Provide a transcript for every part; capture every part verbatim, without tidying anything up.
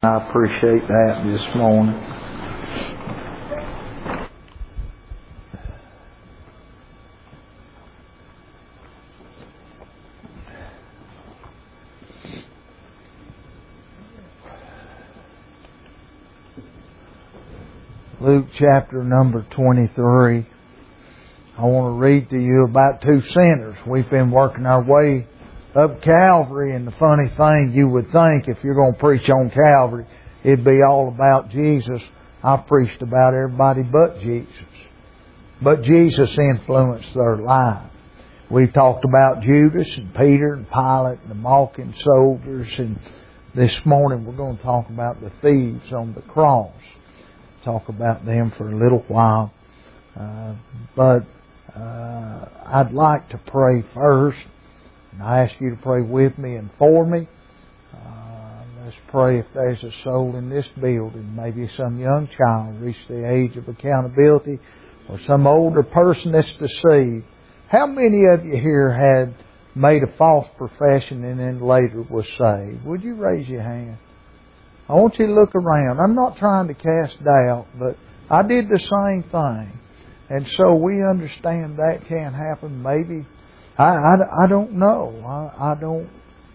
I appreciate that this morning. Luke chapter number twenty-three. I want to read to you about two sinners. We've been working our way up Calvary, and the funny thing, you would think if you're going to preach on Calvary, it'd be all about Jesus. I've preached about everybody but Jesus. But Jesus influenced their life. We've talked about Judas and Peter and Pilate and the mocking soldiers, and this morning we're going to talk about the thieves on the cross. Talk about them for a little while. Uh, but uh, I'd like to pray first. And I ask you to pray with me and for me. Uh, let's pray if there's a soul in this building, maybe some young child reached the age of accountability, or some older person that's deceived. How many of you here had made a false profession and then later was saved? Would you raise your hand? I want you to look around. I'm not trying to cast doubt, but I did the same thing. And so we understand that can happen. Maybe I, I, I don't know. I, I don't.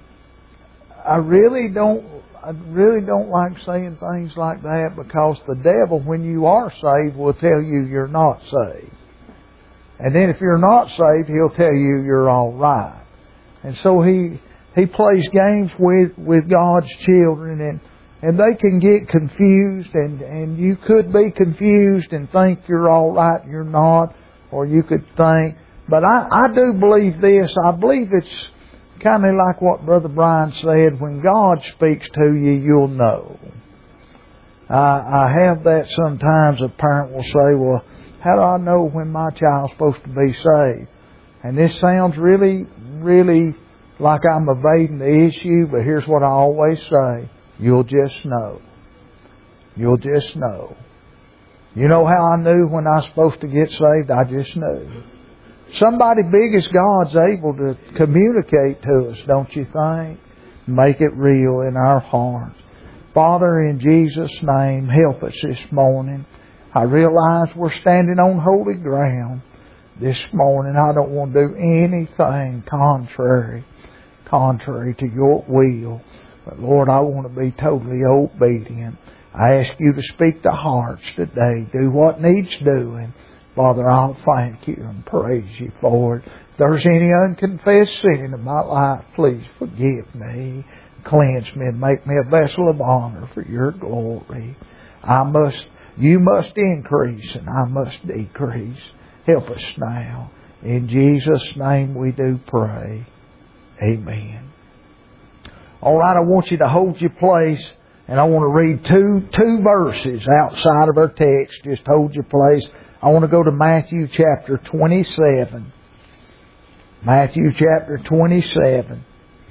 I really don't. I really don't like saying things like that, because the devil, when you are saved, will tell you you're not saved, and then if you're not saved, he'll tell you you're all right. And so he he plays games with with God's children, and and they can get confused, and and you could be confused and think you're all right, you're not, or you could think. But I, I do believe this. I believe it's kind of like what Brother Brian said. When God speaks to you, you'll know. I, I have that sometimes. A parent will say, well, how do I know when my child's supposed to be saved? And this sounds really, really like I'm evading the issue, but here's what I always say. You'll just know. You'll just know. You know how I knew when I was supposed to get saved? I just knew. Somebody big as God's able to communicate to us, don't you think? Make it real in our hearts. Father, in Jesus' name, help us this morning. I realize we're standing on holy ground this morning. I don't want to do anything contrary, contrary to your will. But Lord, I want to be totally obedient. I ask you to speak to hearts today. Do what needs doing. Father, I'll thank you and praise you for it. If there's any unconfessed sin in my life, please forgive me, cleanse me, and make me a vessel of honor for your glory. I must, you must increase, and I must decrease. Help us now. In Jesus' name we do pray. Amen. All right, I want you to hold your place, and I want to read two two verses outside of our text. Just hold your place. I want to go to Matthew chapter twenty-seven. Matthew chapter twenty-seven.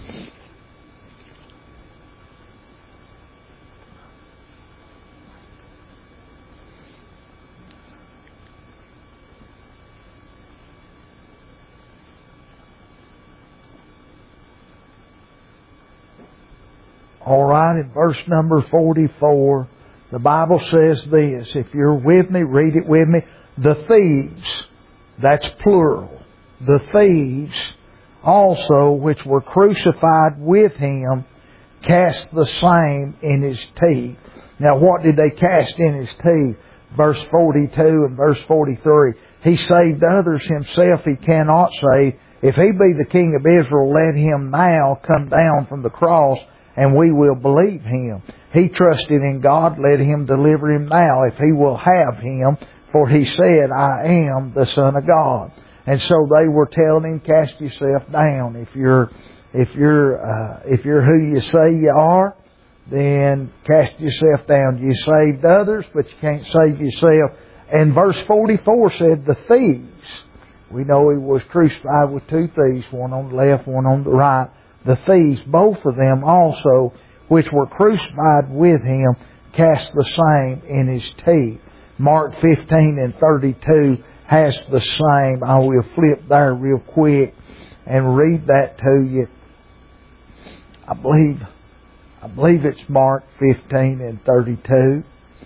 All right, in verse number forty-four, the Bible says this. If you're with me, read it with me. The thieves, that's plural, the thieves also which were crucified with Him cast the same in His teeth. Now what did they cast in His teeth? Verse forty-two and verse forty-three. He saved others, Himself He cannot save. If He be the King of Israel, let Him now come down from the cross, and we will believe Him. He trusted in God, let Him deliver him now, if He will have him. For He said, I am the Son of God. And so they were telling Him, cast yourself down. If you're, if you're, uh, if you're who you say you are, then cast yourself down. You saved others, but you can't save yourself. And verse forty-four said, the thieves. We know He was crucified with two thieves, one on the left, one on the right. The thieves, both of them also, which were crucified with Him, cast the same in His teeth. Mark fifteen and thirty-two has the same. I will flip there real quick and read that to you. I believe, I believe it's Mark fifteen and thirty-two.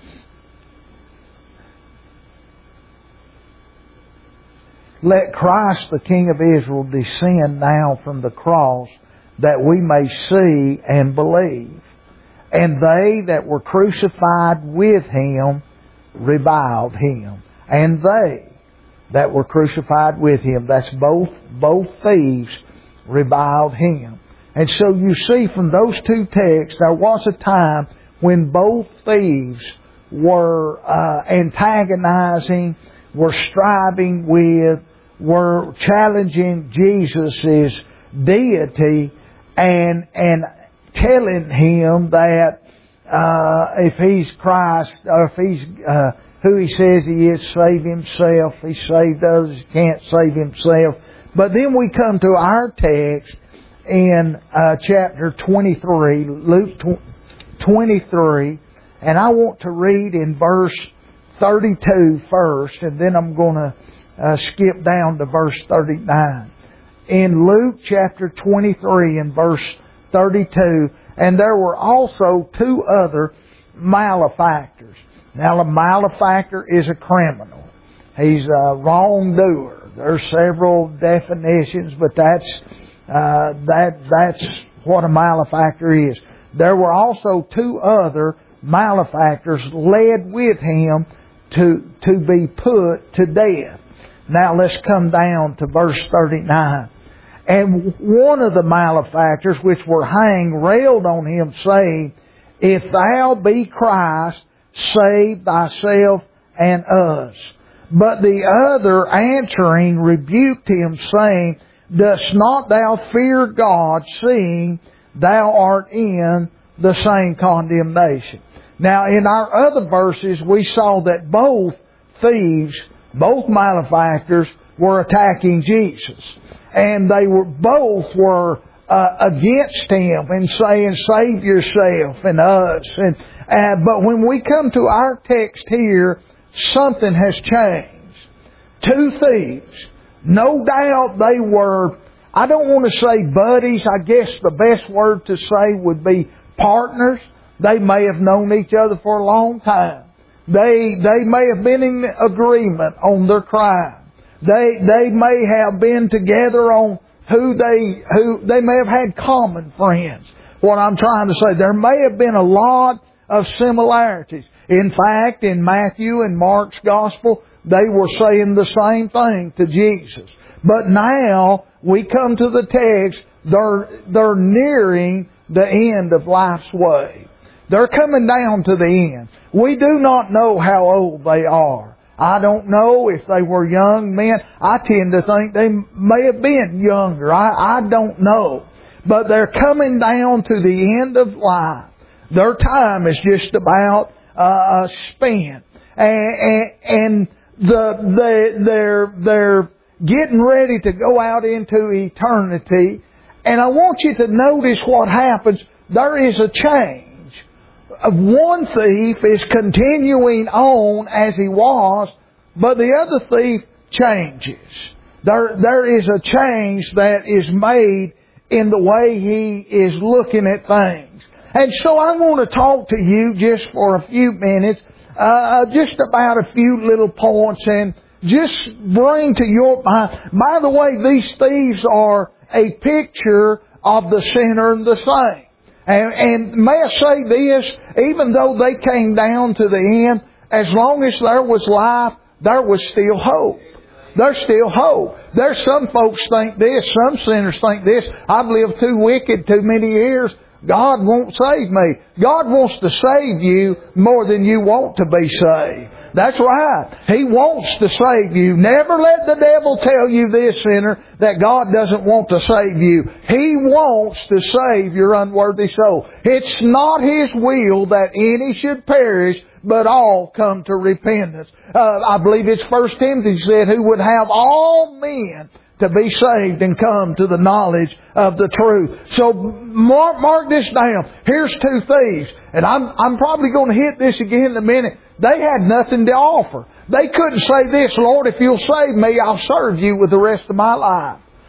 Let Christ, the King of Israel, descend now from the cross, that we may see and believe. And they that were crucified with Him reviled Him. And they that were crucified with Him, that's both, both thieves, reviled Him. And so you see from those two texts, there was a time when both thieves were uh, antagonizing, were striving with, were challenging Jesus' deity and and telling Him that uh, if He's Christ, or if He's uh, who He says He is, save Himself. He saved others, He can't save Himself. But then we come to our text in uh, chapter twenty-three, Luke twenty-three, and I want to read in verse thirty-two first, and then I'm going to uh, skip down to verse thirty-nine. In Luke chapter twenty-three and verse thirty-two, and there were also two other malefactors. Now, a malefactor is a criminal. He's a wrongdoer. There's several definitions, but that's uh, that that's what a malefactor is. There were also two other malefactors led with him to to be put to death. Now let's come down to verse thirty-nine. And one of the malefactors which were hanged railed on him, saying, If thou be Christ, save thyself and us. But the other answering rebuked him, saying, Dost not thou fear God, seeing thou art in the same condemnation? Now in our other verses we saw that both thieves, both malefactors, were attacking Jesus. And they were both were uh, against Him and saying, save yourself and us. And uh, But when we come to our text here, something has changed. Two thieves. No doubt they were, I don't want to say buddies. I guess the best word to say would be partners. They may have known each other for a long time. They they may have been in agreement on their crime. They they may have been together on who they who they may have had common friends. What I'm trying to say, there may have been a lot of similarities. In fact, in Matthew and Mark's gospel, they were saying the same thing to Jesus. But now we come to the text, they're they're nearing the end of life's way. They're coming down to the end. We do not know how old they are. I don't know if they were young men. I tend to think they may have been younger. I, I don't know. But they're coming down to the end of life. Their time is just about uh, spent. And, and, and the, the, they're, they're getting ready to go out into eternity. And I want you to notice what happens. There is a change. One thief is continuing on as he was, but the other thief changes. There, there is a change that is made in the way he is looking at things. And so I want to talk to you just for a few minutes, uh, just about a few little points, and just bring to your mind. By the way, these thieves are a picture of the sinner and the saint. And, and may I say this, even though they came down to the end, as long as there was life, there was still hope. There's still hope. There's some folks think this, some sinners think this, I've lived too wicked too many years, God won't save me. God wants to save you more than you want to be saved. That's right. He wants to save you. Never let the devil tell you this, sinner, that God doesn't want to save you. He wants to save your unworthy soul. It's not His will that any should perish, but all come to repentance. Uh, I believe it's First Timothy said, who would have all men to be saved and come to the knowledge of the truth. So mark, mark this down. Here's two thieves. And I'm, I'm probably going to hit this again in a minute. They had nothing to offer. They couldn't say this, Lord, if you'll save me, I'll serve you with the rest of my life.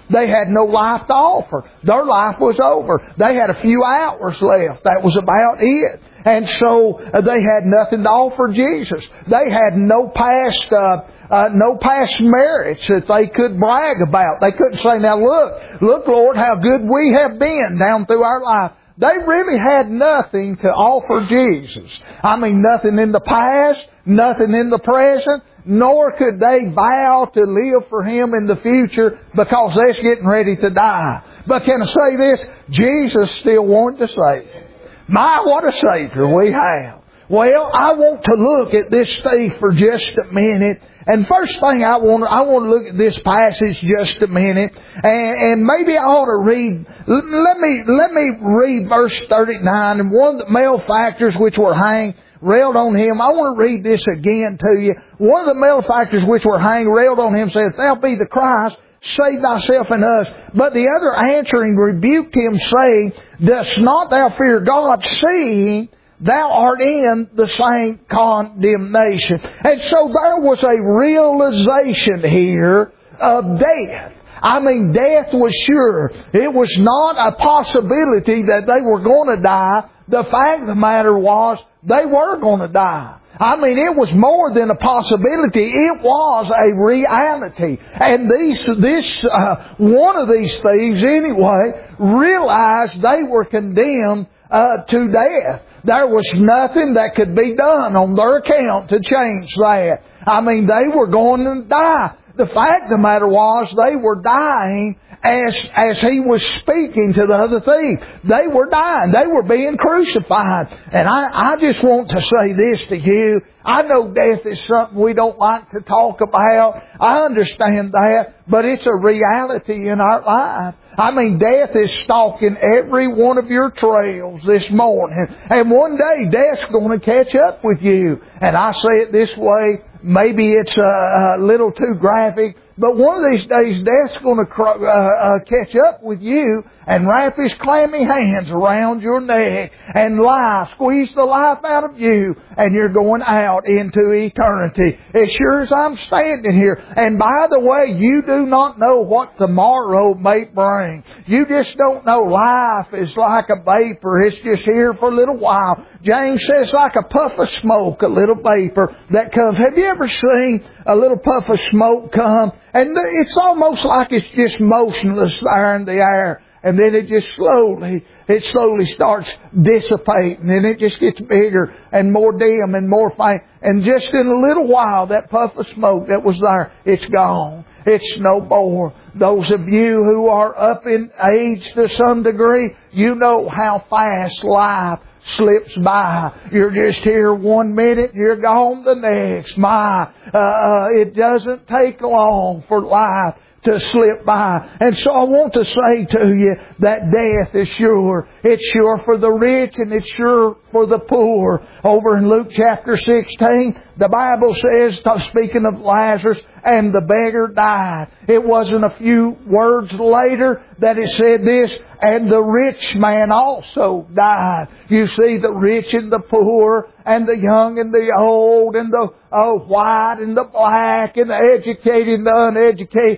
They had no life to offer. Their life was over. They had a few hours left. That was about it. And so uh, they had nothing to offer Jesus. They had no past, uh, uh, no past merits that they could brag about. They couldn't say, now look, look Lord, how good we have been down through our life. They really had nothing to offer Jesus. I mean, nothing in the past, nothing in the present, nor could they vow to live for Him in the future because they're getting ready to die. But can I say this? Jesus still wanted to save them. My, what a Savior we have. Well, I want to look at this thief for just a minute. And first thing I want, I want to look at this passage just a minute. And, and maybe I ought to read, let me, let me read verse thirty-nine. And one of the malefactors which were hanged railed on him. I want to read this again to you. One of the malefactors which were hanged railed on him, said, if thou be the Christ, save thyself and us. But the other answering rebuked him, saying, dost not thou fear God, seeing thou art in the same condemnation? And so there was a realization here of death. I mean, death was sure. It was not a possibility that they were going to die. The fact of the matter was, they were going to die. I mean, it was more than a possibility. It was a reality. And these, this, uh, one of these thieves anyway, realized they were condemned uh, to death. There was nothing that could be done on their account to change that. I mean, they were going to die. The fact of the matter was, they were dying as, as he was speaking to the other thief. They were dying. They were being crucified. And I, I just want to say this to you. I know death is something we don't like to talk about. I understand that. But it's a reality in our life. I mean, death is stalking every one of your trails this morning. And one day, death's going to catch up with you. And I say it this way. Maybe it's a, a little too graphic. But one of these days, death's going to uh, uh, catch up with you and wrap his clammy hands around your neck and lie, squeeze the life out of you, and you're going out into eternity. As sure as I'm standing here. And by the way, you do not know what tomorrow may bring. You just don't know. Life is like a vapor. It's just here for a little while. James says like a puff of smoke, a little vapor that comes. Have you ever seen a little puff of smoke come? And it's almost like it's just motionless there in the air. And then it just slowly, it slowly starts dissipating. And it just gets bigger and more dim and more faint. And just in a little while, that puff of smoke that was there, it's gone. It's no more. Those of you who are up in age to some degree, you know how fast life slips by. You're just here one minute, you're gone the next. My, uh, it doesn't take long for life to slip by. And so I want to say to you that death is sure. It's sure for the rich and it's sure for the poor. Over in Luke chapter sixteen, the Bible says, speaking of Lazarus, and the beggar died. It wasn't a few words later that it said this, and the rich man also died. You see, the rich and the poor, and the young and the old, and the oh, white and the black, and the educated and the uneducated,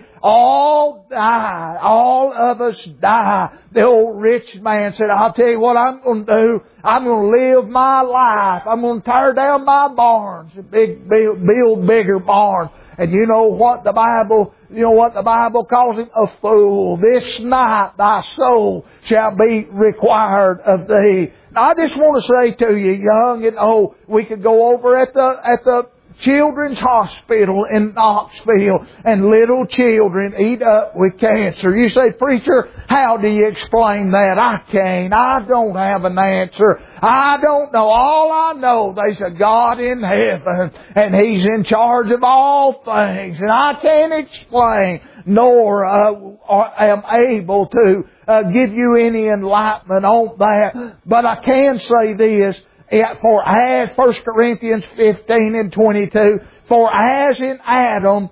all die. All of us die. The old rich man said, I'll tell you what I'm going to do. I'm going to live my life. I'm going to tear down my barns and big, build, build bigger barns. And you know what the Bible, you know what the Bible calls him? A fool. This night thy soul shall be required of thee. Now I just want to say to you, young and old, we could go over at the, at the Children's Hospital in Knoxville, and little children eat up with cancer. You say, preacher, how do you explain that? I can't. I don't have an answer. I don't know. All I know, there's a God in heaven, and He's in charge of all things, and I can't explain, nor uh, am able to uh, give you any enlightenment on that. But I can say this. For as, First Corinthians fifteen and twenty-two, for as in Adam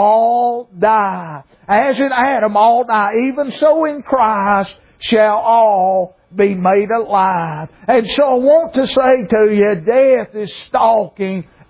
all die, as in Adam all die, even so in Christ shall all be made alive. And so I want to say to you, death is stalking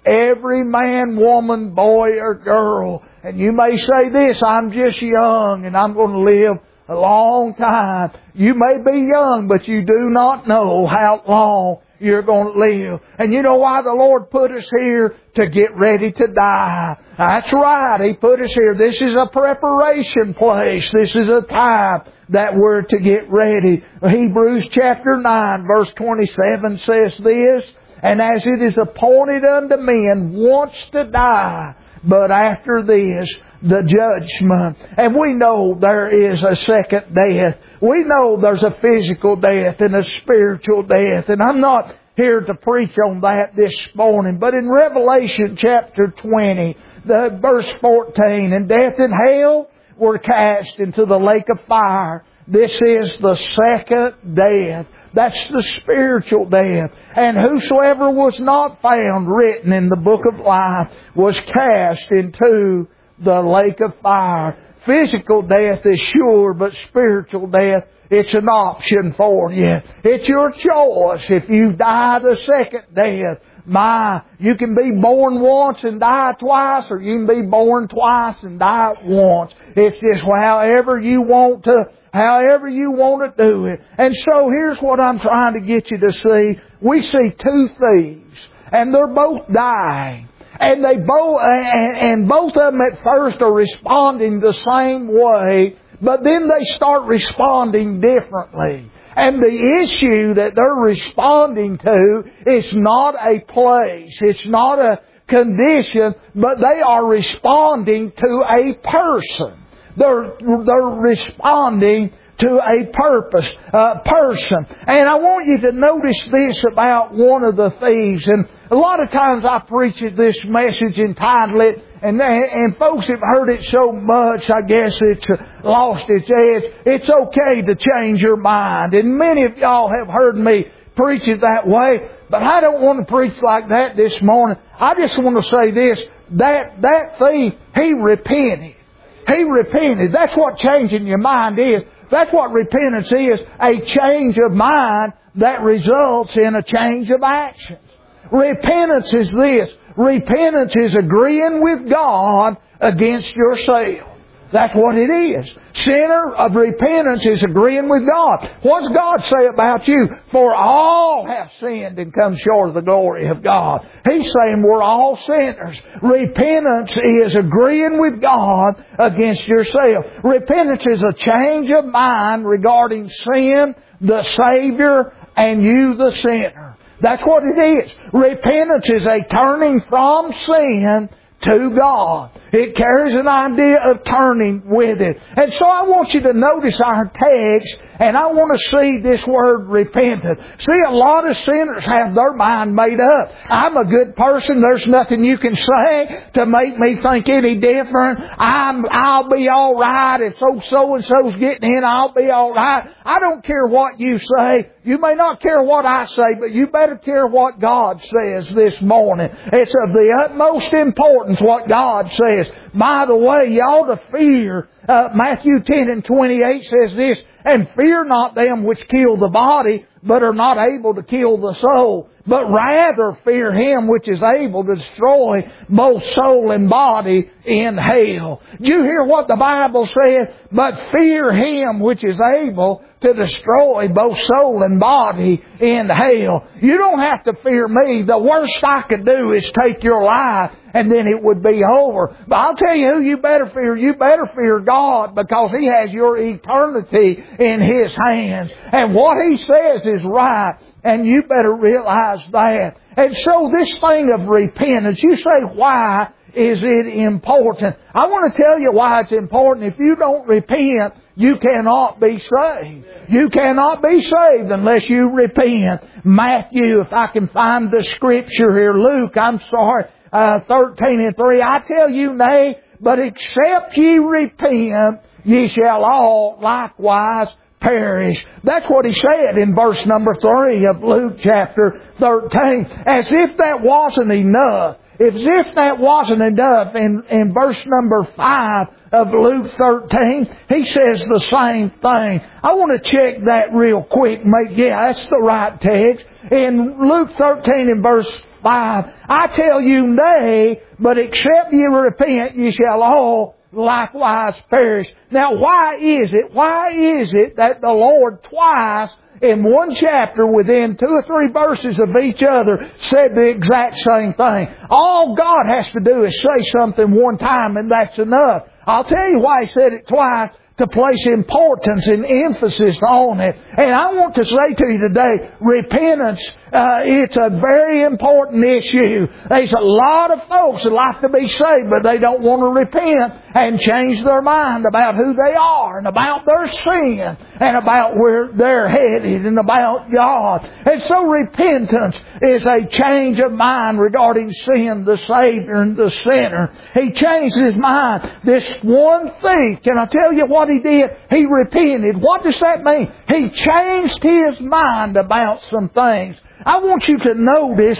Every man, woman, boy, or girl. And you may say this, I'm just young and I'm going to live a long time. You may be young, but you do not know how long you're going to live. And you know why the Lord put us here? To get ready to die. That's right. He put us here. This is a preparation place. This is a time that we're to get ready. Hebrews chapter nine verse twenty-seven says this, and as it is appointed unto men once to die, but after this, the judgment. And we know there is a second death. We know there's a physical death and a spiritual death. And I'm not here to preach on that this morning. But in Revelation chapter twenty, the verse fourteen, and death and hell were cast into the lake of fire. This is the second death. That's the spiritual death. And whosoever was not found written in the book of life was cast into the lake of fire. Physical death is sure, but spiritual death, it's an option for you. It's your choice. If you die the second death, my, you can be born once and die twice, or you can be born twice and die once. It's just however you want to However you want to do it. And so here's what I'm trying to get you to see. We see two thieves, and they're both dying. And they both, and, and both of them at first are responding the same way, but then they start responding differently. And the issue that they're responding to is not a place, it's not a condition, but they are responding to a person. They're, they're responding to a purpose, uh, person. And I want you to notice this about one of the thieves. And a lot of times I preach this message entitled it, and, and folks have heard it so much, I guess it's lost its edge. It's okay to change your mind. And many of y'all have heard me preach it that way. But I don't want to preach like that this morning. I just want to say this, that, that thief, he repented. He repented. That's what changing your mind is. That's what repentance is. A change of mind that results in a change of actions. Repentance is this. Repentance is agreeing with God against yourself. That's what it is. Sinner of repentance is agreeing with God. What does God say about you? For all have sinned and come short of the glory of God. He's saying we're all sinners. Repentance is agreeing with God against yourself. Repentance is a change of mind regarding sin, the Savior, and you, the sinner. That's what it is. Repentance is a turning from sin to God. It carries an idea of turning with it. And so I want you to notice our text, and I want to see this word repentant. See, a lot of sinners have their mind made up. I'm a good person. There's nothing you can say to make me think any different. I'm, I'll be all right. If so, so-and-so's getting in, I'll be all right. I don't care what you say. You may not care what I say, but you better care what God says this morning. It's of the utmost importance what God says. By the way, you ought to fear. Uh, Matthew ten and twenty-eight says this, and fear not them which kill the body, but are not able to kill the soul, but rather fear Him which is able to destroy both soul and body in hell. Did you hear what the Bible said? But fear Him which is able to destroy both soul and body in hell. You don't have to fear me. The worst I could do is take your life, and then it would be over. But I'll tell you who you better fear. You better fear God, because He has your eternity in His hands. And what He says is right, and you better realize that. And so this thing of repentance, you say, why is it important? I want to tell you why it's important. If you don't repent, you cannot be saved. You cannot be saved unless you repent. Matthew, if I can find the scripture here, Luke, I'm sorry, uh, thirteen and three, I tell you, nay, but except ye repent, ye shall all likewise perish. That's what he said in verse number three of Luke chapter thirteen. As if that wasn't enough. As if that wasn't enough, in, in verse number five of Luke thirteen, he says the same thing. I want to check that real quick. Make, yeah, that's the right text. In Luke thirteen and verse five, I tell you nay, but except ye repent, ye shall all likewise perish. Now why is it, why is it that the Lord twice in one chapter within two or three verses of each other said the exact same thing? All God has to do is say something one time and that's enough. I'll tell you why He said it twice. To place importance and emphasis on it. And I want to say to you today, repentance, uh, it's a very important issue. There's a lot of folks that like to be saved, but they don't want to repent and change their mind about who they are and about their sin and about where they're headed and about God. And so repentance is a change of mind regarding sin, the Savior and the sinner. He changed his mind. This one thief, can I tell you what he did? He repented. What does that mean? He changed his mind about some things. I want you to notice,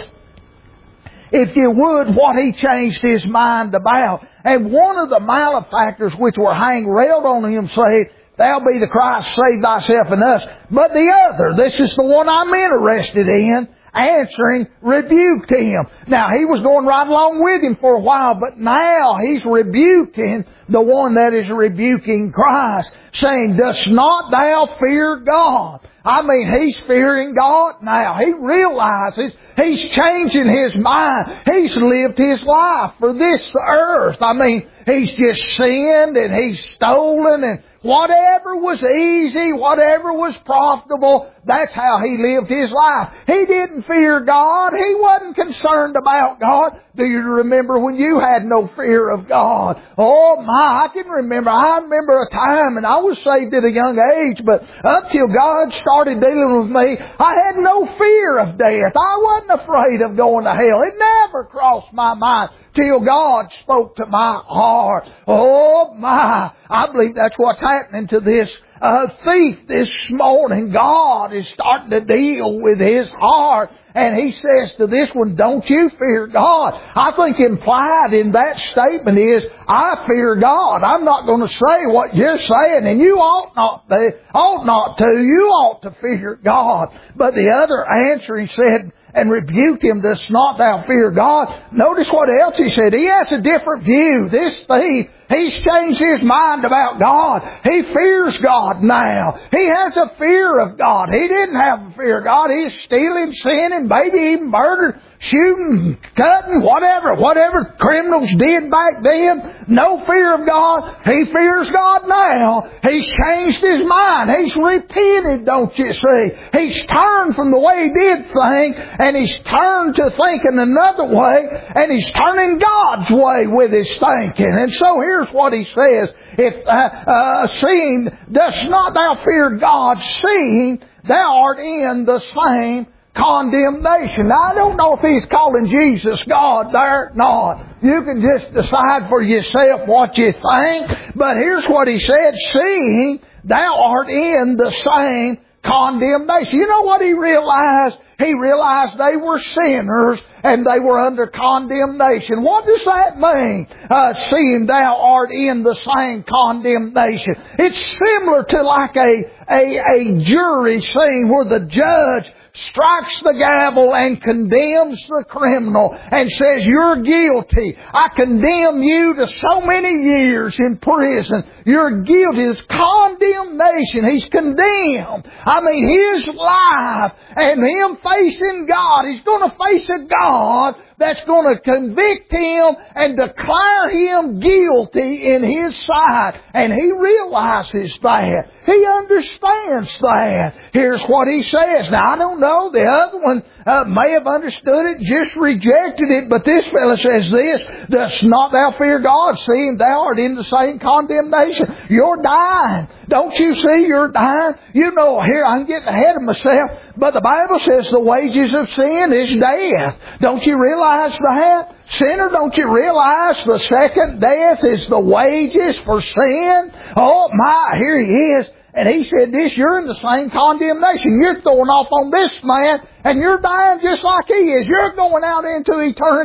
if you would, what he changed his mind about. And one of the malefactors which were hanged railed on him, saying, Thou be the Christ, save thyself and us. But the other, this is the one I'm interested in, answering, rebuked him. Now, he was going right along with him for a while, but now he's rebuking the one that is rebuking Christ, saying, Dost not thou fear God? I mean, he's fearing God now. He realizes he's changing his mind. He's lived his life for this earth. I mean, he's just sinned and he's stolen and whatever was easy, whatever was profitable, that's how he lived his life. He didn't fear God. He wasn't concerned about God. Do you remember when you had no fear of God? Oh my, I can remember. I remember a time, and I was saved at a young age, but up till God started dealing with me, I had no fear of death. I wasn't afraid of going to hell. It never crossed my mind till God spoke to my heart. Oh my, I believe that's what's happening to this uh, thief this morning. God is starting to deal with his heart. And he says to this one, don't you fear God? I think implied in that statement is, I fear God. I'm not going to say what you're saying, and you ought not to. Ought not to. You ought to fear God. But the other answering said, and rebuked him, dost not thou fear God? Notice what else he said. He has a different view. This thief, he's changed his mind about God. He fears God now. He has a fear of God. He didn't have a fear of God. He's stealing, sinning, maybe even murder, shooting, cutting, whatever, whatever criminals did back then. No fear of God. He fears God now. He's changed his mind. He's repented, don't you see? He's turned from the way he did think, and he's turned to thinking another way, and he's turning God's way with his thinking. And so here's what he says. If, uh, uh, seeing, dost not thou fear God, seeing thou art in the same condemnation. Now, I don't know if he's calling Jesus God there or not. You can just decide for yourself what you think. But here's what he said. Seeing thou art in the same condemnation. You know what he realized? He realized they were sinners and they were under condemnation. What does that mean? Uh, seeing thou art in the same condemnation. It's similar to like a, a, a jury scene where the judge strikes the gavel and condemns the criminal and says, you're guilty. I condemn you to so many years in prison. You're guilty. It's condemnation. He's condemned. I mean, his life and him facing God, he's going to face a God that's going to convict him and declare him guilty in his sight. And he realizes that. He understands that. Here's what he says. Now, I don't know. The other one uh, may have understood it, just rejected it. But this fellow says this, dost not thou fear God, seeing thou art in the same condemnation? You're dying. Don't you see you're dying? You know, here, I'm getting ahead of myself. But the Bible says the wages of sin is death. Don't you realize that? Sinner, don't you realize the second death is the wages for sin? Oh my, here he is. And he said this, you're in the same condemnation. You're throwing off on this man, and you're dying just like he is. You're going out into eternity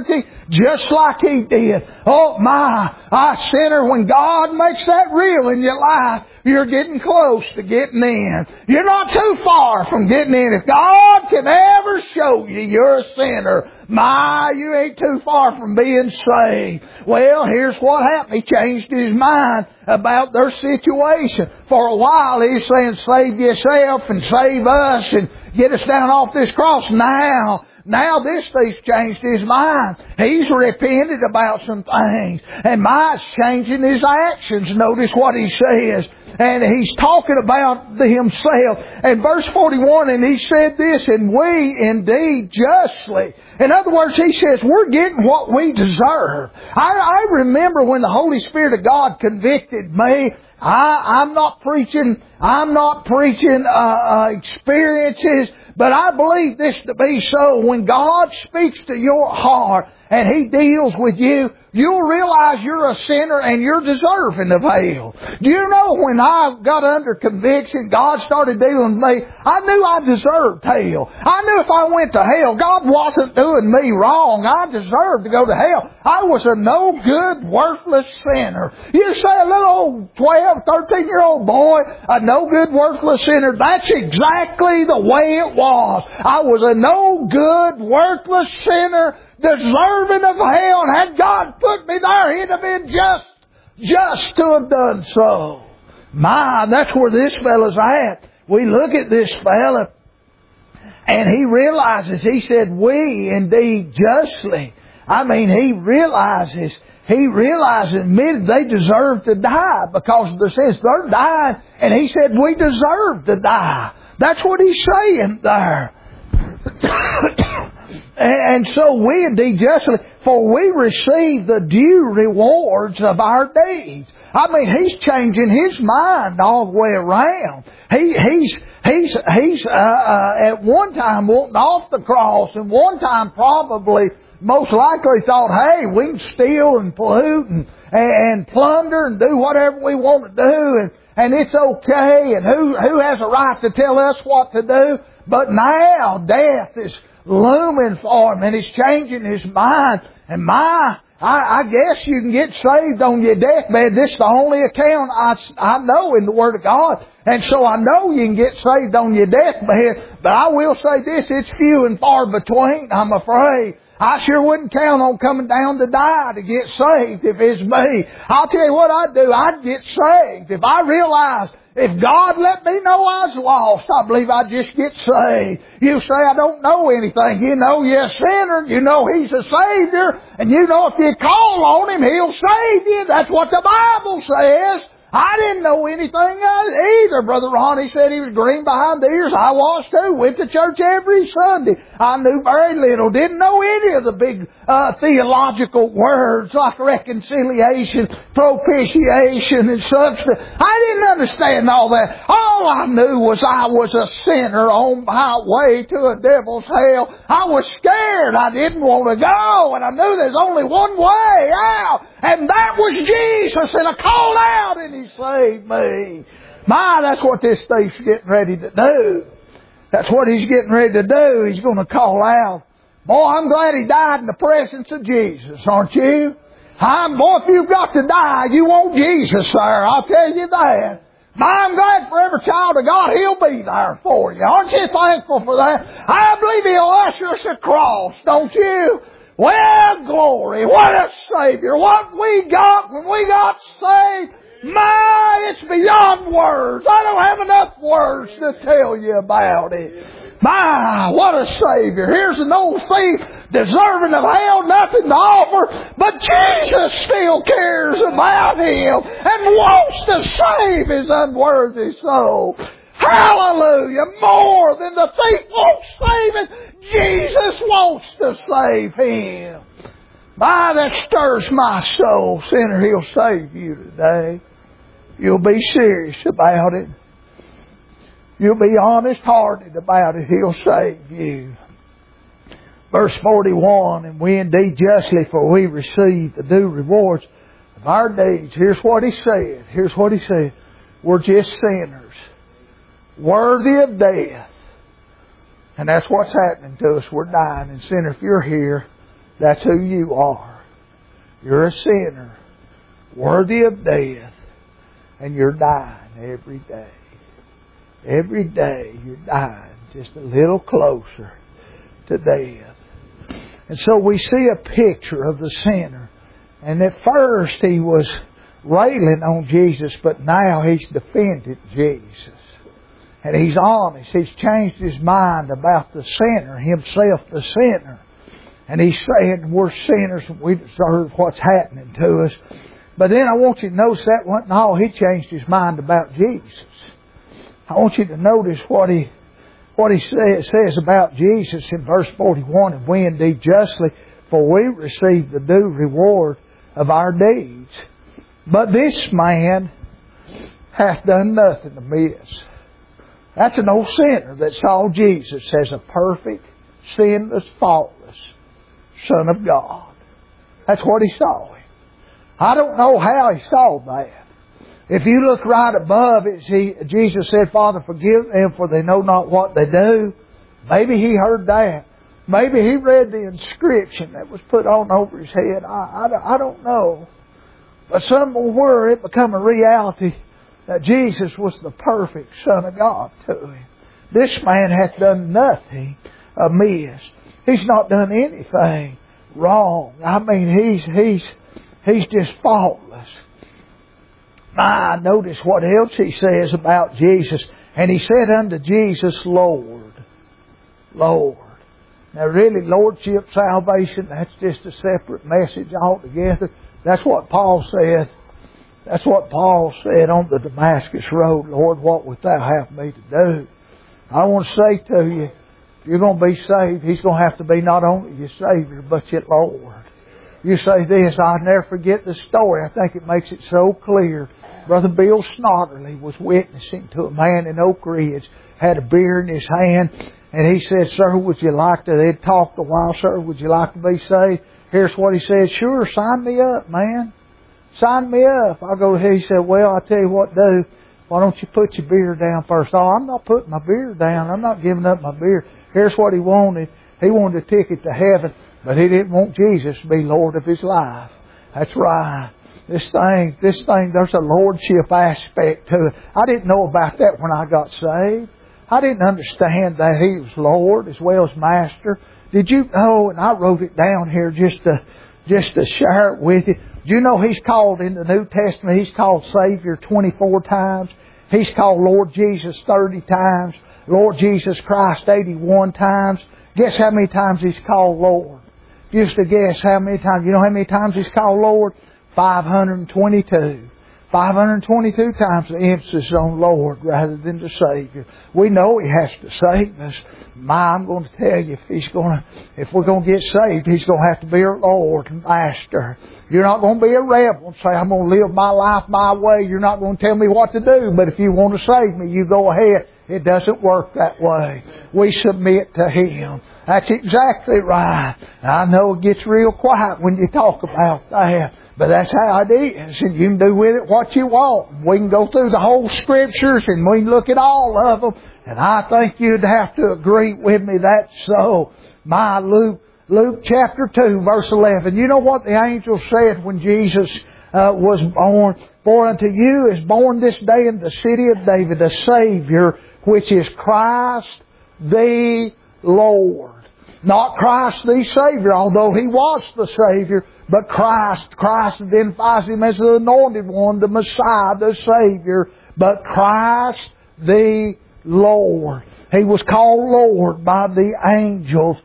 just like He did. Oh my, I sinner, when God makes that real in your life, you're getting close to getting in. You're not too far from getting in. If God can ever show you you're a sinner, my, you ain't too far from being saved. Well, here's what happened. He changed his mind about their situation. For a while, he's saying, save yourself and save us and get us down off this cross. Now, Now this thief's changed his mind. He's repented about some things. And Mike's changing his actions. Notice what he says. And he's talking about himself. And verse forty-one, and he said this, and we indeed justly. In other words, he says, we're getting what we deserve. I, I remember when the Holy Spirit of God convicted me. I, I'm not preaching, I'm not preaching uh, uh, experiences. But I believe this to be so. When God speaks to your heart and He deals with you, you'll realize you're a sinner and you're deserving of hell. Do you know when I got under conviction, God started dealing with me, I knew I deserved hell. I knew if I went to hell, God wasn't doing me wrong. I deserved to go to hell. I was a no good, worthless sinner. You say a little old twelve, thirteen year old boy, a no good, worthless sinner. That's exactly the way it was. I was a no good, worthless sinner, deserving of hell, and had God put me there, He'd have been just, just to have done so. My, that's where this fella's at. We look at this fella, and he realizes, he said, we indeed justly. I mean, he realizes, he realizes, admitted they deserve to die because of the sins. They're dying, and he said, we deserve to die. That's what he's saying there. And so we indeed justly, for we receive the due rewards of our deeds. I mean, he's changing his mind all the way around. He, he's, he's, he's, uh, uh, at one time wanting off the cross, and one time probably, most likely thought, hey, we can steal and pollute and, and plunder and do whatever we want to do, and, and it's okay, and who, who has a right to tell us what to do? But now death is looming for him, and he's changing his mind. And my, I, I guess you can get saved on your deathbed. This is the only account I, I know in the Word of God. And so I know you can get saved on your deathbed. But I will say this, it's few and far between, I'm afraid. I sure wouldn't count on coming down to die to get saved if it's me. I'll tell you what I'd do. I'd get saved. If I realized, if God let me know I was lost, I believe I'd just get saved. You say, I don't know anything. You know you're a sinner. You know He's a Savior. And you know if you call on Him, He'll save you. That's what the Bible says. I didn't know anything either. Brother Ronnie said he was green behind the ears. I was too. Went to church every Sunday. I knew very little. Didn't know any of the big uh, theological words like reconciliation, propitiation, and such. I didn't understand all that. All I knew was I was a sinner on my way to a devil's hell. I was scared. I didn't want to go. And I knew there's only one way out. And that was Jesus. And I called out and He saved me. My, that's what this thief's getting ready to do. That's what he's getting ready to do. He's going to call out. Boy, I'm glad he died in the presence of Jesus, aren't you? I'm, boy, if you've got to die, you want Jesus there. I'll tell you that. I'm glad for every child of God, He'll be there for you. Aren't you thankful for that? I believe He'll usher us across, don't you? Well, glory. What a Savior. What we got when we got saved. My, it's beyond words. I don't have enough words to tell you about it. My, what a Savior. Here's an old thief deserving of hell, nothing to offer, but Jesus still cares about him and wants to save his unworthy soul. Hallelujah. More than the thief wants saving, Jesus wants to save him. My, that stirs my soul. Sinner, He'll save you today. You'll be serious about it. You'll be honest-hearted about it. He'll save you. Verse forty-one, and we indeed justly, for we receive the due rewards of our deeds. Here's what he said. Here's what he said. We're just sinners, worthy of death. And that's what's happening to us. We're dying. And sinner, if you're here, That's who you are. You're a sinner, worthy of death, and you're dying every day. Every day you're dying just a little closer to death. And so we see a picture of the sinner. And at first he was railing on Jesus, but now he's defended Jesus. And he's honest. He's changed his mind about the sinner, himself the sinner. And he's saying we're sinners and we deserve what's happening to us. But then I want you to notice that wasn't all. He changed his mind about Jesus. I want you to notice what he what he say, says about Jesus in verse forty-one. And we indeed justly, for we receive the due reward of our deeds. But this man hath done nothing amiss. That's an old sinner that saw Jesus as a perfect, sinless, faultless Son of God. That's what he saw him. I don't know how he saw that. If you look right above it, see, Jesus said, Father, forgive them for they know not what they do. Maybe he heard that. Maybe he read the inscription that was put on over his head. I, I, I don't know. But somewhere it became a reality that Jesus was the perfect Son of God to him. This man hath done nothing amiss. He's not done anything wrong. I mean, he's he's he's just faultless. Ah, notice what else he says about Jesus. And he said unto Jesus, Lord, Lord. Now really, Lordship, salvation, that's just a separate message altogether. That's what Paul said. That's what Paul said on the Damascus Road. Lord, what wilt thou have me to do? I want to say to you, if you're going to be saved, He's going to have to be not only your Savior, but your Lord. You say this, I'll never forget the story. I think it makes it so clear. Brother Bill Snodderly was witnessing to a man in Oak Ridge, had a beer in his hand, and he said, Sir, would you like to, they'd talked a while, Sir, would you like to be saved? Here's what he said, Sure, sign me up, man. Sign me up. I go, he said, well, I'll tell you what to do. Why don't you put your beer down first? Oh, I'm not putting my beer down. I'm not giving up my beer. Here's what he wanted. He wanted a ticket to heaven, but he didn't want Jesus to be Lord of his life. That's right. This thing, this thing, there's a lordship aspect to it. I didn't know about that when I got saved. I didn't understand that He was Lord as well as Master. Did you know, and I wrote it down here just to, just to share it with you. Do you know He's called in the New Testament, He's called Savior twenty-four times. He's called Lord Jesus thirty times. Lord Jesus Christ eighty-one times. Guess how many times He's called Lord? Just to guess how many times. You know how many times He's called Lord? five hundred twenty-two. five hundred twenty-two times the emphasis on Lord rather than the Savior. We know He has to save us. My, I'm going to tell you, if He's going to, if we're going to get saved, He's going to have to be our Lord and Master. You're not going to be a rebel and say, I'm going to live my life my way. You're not going to tell me what to do, but if you want to save me, you go ahead. It doesn't work that way. We submit to Him. That's exactly right. I know it gets real quiet when you talk about that. But that's how it is. And you can do with it what you want. We can go through the whole Scriptures and we can look at all of them. And I think you'd have to agree with me that's so. My Luke, Luke chapter two, verse eleven. You know what the angel said when Jesus uh, was born? For unto you is born this day in the city of David a Savior, which is Christ the Lord. Not Christ the Savior, although He was the Savior, but Christ. Christ identifies Him as the Anointed One, the Messiah, the Savior, but Christ the Lord. He was called Lord by the angels.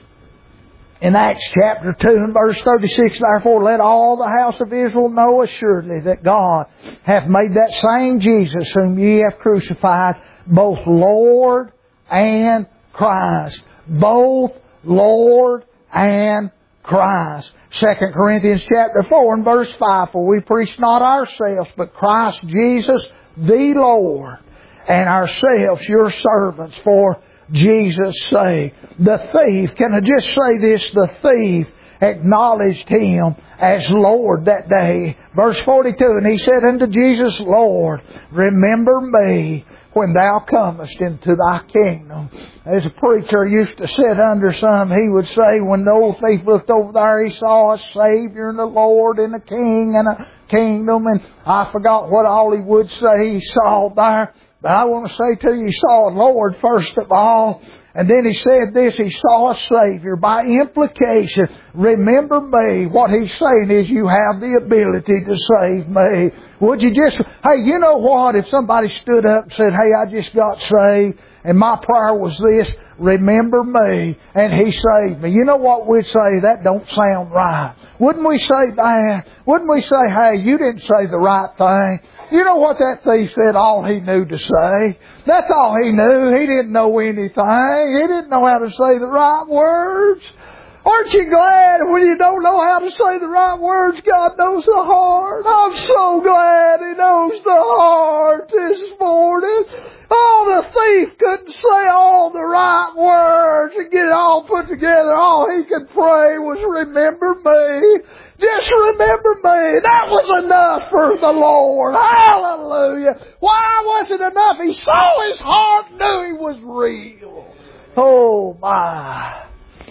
In Acts chapter two and verse thirty-six, therefore let all the house of Israel know assuredly that God hath made that same Jesus whom ye have crucified both Lord and Christ. Both Lord and Christ. Second Corinthians chapter four and verse five, for we preach not ourselves, but Christ Jesus the Lord, and ourselves your servants for Jesus' sake. The thief, can I just say this? The thief acknowledged Him as Lord that day. Verse forty-two, and he said unto Jesus, Lord, remember me when thou comest into thy kingdom. As a preacher used to sit under some, he would say, when the old thief looked over there, he saw a Savior and a Lord and a King and a kingdom, and I forgot what all he would say he saw there. But I want to say to you, he saw a Lord first of all. And then he said this, he saw a Savior. By implication, remember me. What he's saying is you have the ability to save me. Would you just, hey, you know what? If somebody stood up and said, hey, I just got saved, and my prayer was this, remember me, and He saved me. You know what we'd say? That don't sound right. Wouldn't we say that? Wouldn't we say, hey, you didn't say the right thing? You know what that thief said all he knew to say? That's all he knew. He didn't know anything. He didn't know how to say the right words. Aren't you glad when you don't know how to say the right words, God knows the heart? I'm so glad He knows the heart this morning. Oh, the thief couldn't say all the right words and get it all put together. All he could pray was, remember me. Just remember me. That was enough for the Lord. Hallelujah. Why was it enough? He saw his heart, knew he was real. Oh, my.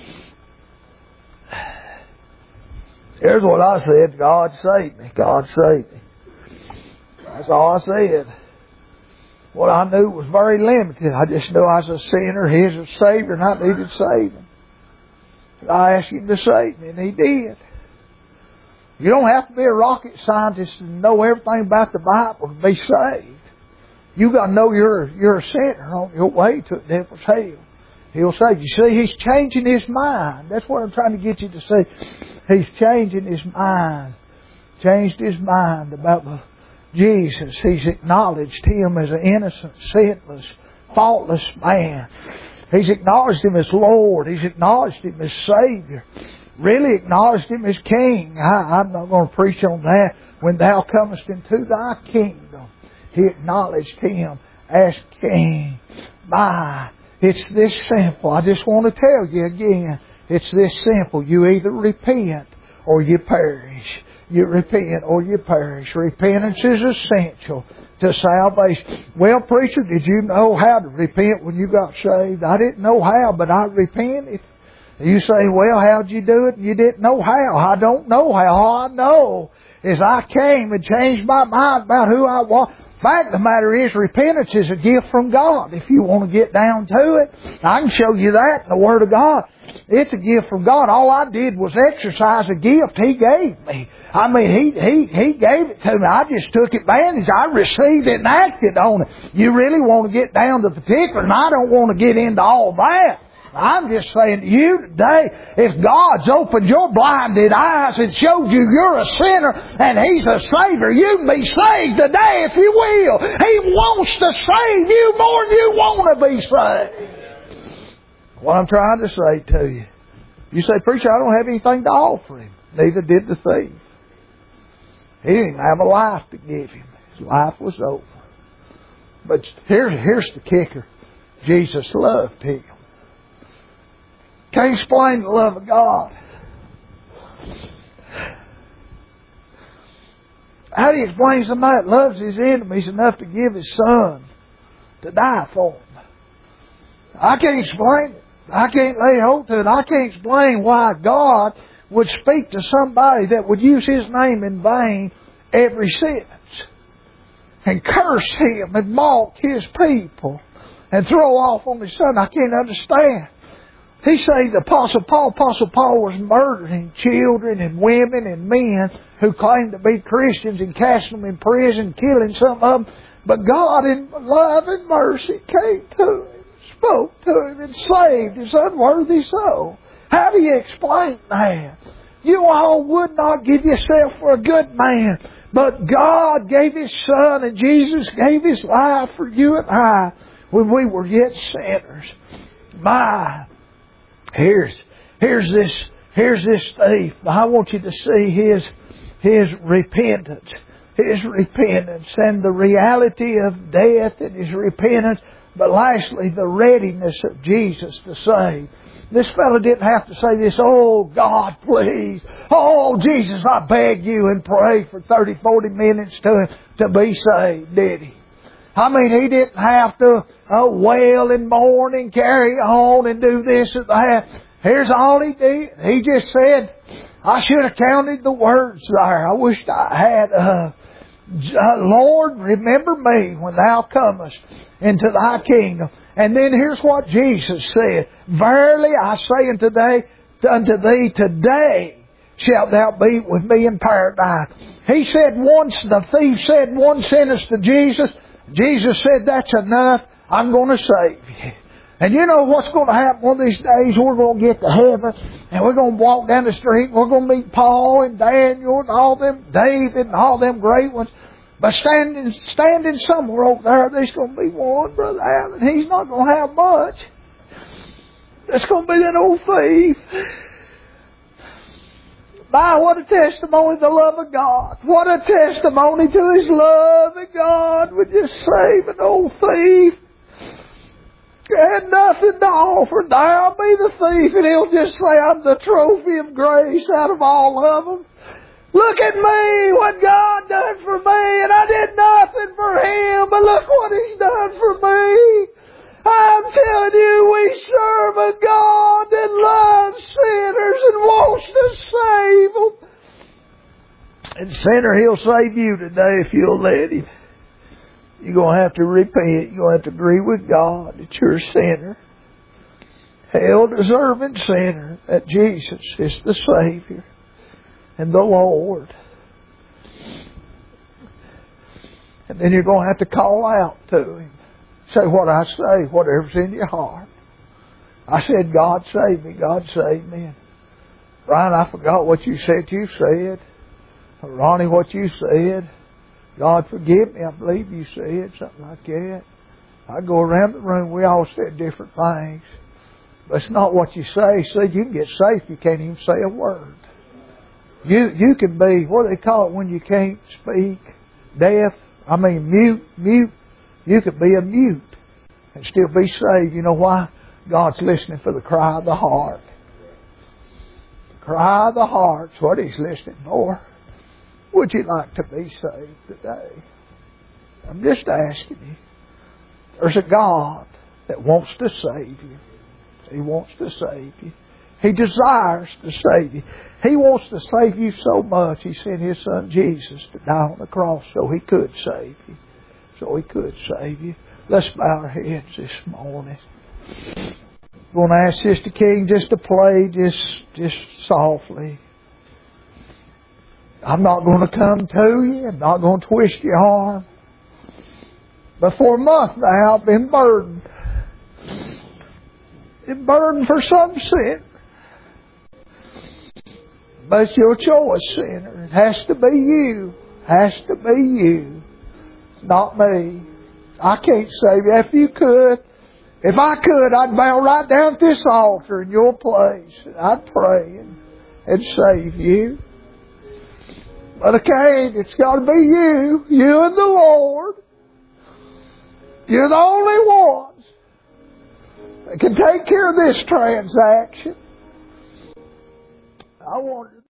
Here's what I said. God saved me. God saved me. That's all I said. What I knew was very limited. I just knew I was a sinner. He was a Savior and I needed saving. I asked Him to save me and He did. You don't have to be a rocket scientist to know everything about the Bible to be saved. You got to know you're, you're a sinner on your way to the devil's hell. He'll save you. See, He's changing His mind. That's what I'm trying to get you to see. He's changing His mind. Changed His mind about the Jesus. He's acknowledged Him as an innocent, sinless, faultless man. He's acknowledged Him as Lord. He's acknowledged Him as Savior. Really acknowledged Him as King. I, I'm not going to preach on that. When thou comest into thy kingdom, He acknowledged Him as King. My, it's this simple. I just want to tell you again, it's this simple. You either repent or you perish. You repent or you perish. Repentance is essential to salvation. Well, preacher, did you know how to repent when you got saved? I didn't know how, but I repented. You say, well, how'd you do it? You didn't know how. I don't know how. All I know is I came and changed my mind about who I was. Fact of the matter is, repentance is a gift from God. If you want to get down to it, I can show you that in the Word of God. It's a gift from God. All I did was exercise a gift He gave me. I mean, He He He gave it to me. I just took advantage. I received it and acted on it. You really want to get down to the particular, and I don't want to get into all that. I'm just saying to you today, if God's opened your blinded eyes and showed you you're a sinner and He's a Savior, you can be saved today if you will. He wants to save you more than you want to be saved. What I'm trying to say to you. You say, preacher, I don't have anything to offer him. Neither did the thief. He didn't even have a life to give him. His life was over. But here, here's the kicker. Jesus loved him. Can't explain the love of God. How do you explain somebody that loves his enemies enough to give his son to die for them? I can't explain it. I can't lay hold to it. I can't explain why God would speak to somebody that would use His name in vain every sentence and curse Him and mock His people and throw off on His son. I can't understand. He said the Apostle Paul, Apostle Paul was murdering children and women and men who claimed to be Christians and casting them in prison, killing some of them. But God in love and mercy came to him, spoke to him and saved his unworthy soul. How do you explain that? You all would not give yourself for a good man, but God gave His Son and Jesus gave His life for you and I when we were yet sinners. My, here's here's this here's this thief. I want you to see his his repentance, his repentance, and the reality of death and his repentance. But lastly, the readiness of Jesus to save. This fellow didn't have to say this, oh God, please. Oh Jesus, I beg you, and pray for thirty, forty minutes to him to be saved, did he? I mean, He didn't have to uh, wail and mourn and carry on and do this and that. Here's all He did. He just said, I should have counted the words there. I wished I had. Uh, Lord, remember me when Thou comest into Thy kingdom. And then here's what Jesus said. Verily I say unto thee, unto thee today shalt thou be with me in paradise. He said once, the thief said one sentence to Jesus. Jesus said, that's enough. I'm going to save you. And you know what's going to happen one of these days? We're going to get to heaven and we're going to walk down the street and we're going to meet Paul and Daniel and all them, David and all them great ones. But standing, standing somewhere over there, there's going to be one, Brother Allen. He's not going to have much. It's going to be that old thief. My, what a testimony of the love of God. What a testimony to His love that God would just save an old thief. Had nothing to offer. Now be the thief, and He'll just say, I'm the trophy of grace out of all of them. Look at me, what God done for me, and I did nothing for Him, but look what He's done for me. I'm telling you, we serve a God that loves sinners and wants to save them. And sinner, He'll save you today if you'll let Him. You're going to have to repent. You're going to have to agree with God that you're a sinner. Hell-deserving sinner. That Jesus is the Savior and the Lord. And then you're going to have to call out to Him. Say what I say, whatever's in your heart. I said, God save me, God save me. And Ryan, I forgot what you said you said. Or Ronnie, what you said. God forgive me, I believe you said something like that. I go around the room, we all said different things. But it's not what you say. See, you can get safe, you can't even say a word. You you can be, what do they call it when you can't speak? Deaf? I mean mute, mute. You could be a mute and still be saved. You know why? God's listening for the cry of the heart. The cry of the heart's what He's listening for. Would you like to be saved today? I'm just asking you. There's a God that wants to save you. He wants to save you. He desires to save you. He wants to save you so much, He sent His Son Jesus to die on the cross so He could save you. So He could save you. Let's bow our heads this morning. I'm going to ask Sister King just to play just, just softly. I'm not going to come to you. I'm not going to twist your arm. But for a month now, I've been burdened. Been burdened for some sin. But it's your choice, sinner. It has to be you. It has to be you. Not me. I can't save you. If you could, if I could, I'd bow right down at this altar in your place. I'd pray and, and save you. But I can't. It's got to be you. You and the Lord. You're the only ones that can take care of this transaction. I want